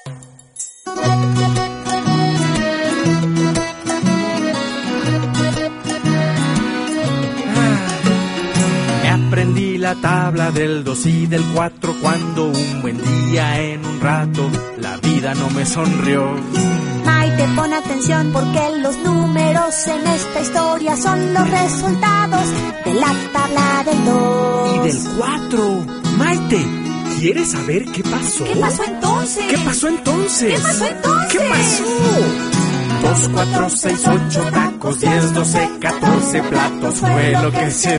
Aprendí la tabla del 2 y del 4 cuando un buen día en un rato la vida no me sonrió. Maite, pon atención porque los números en esta historia son los resultados de la tabla del 2 y del 4. Maite, ¿quieres saber qué pasó? ¿Qué pasó entonces? ¿Qué pasó entonces? ¿Qué pasó entonces? ¿Qué pasó? 2, 4, 6, 8 tacos, 10, 12, 14 platos fue lo que se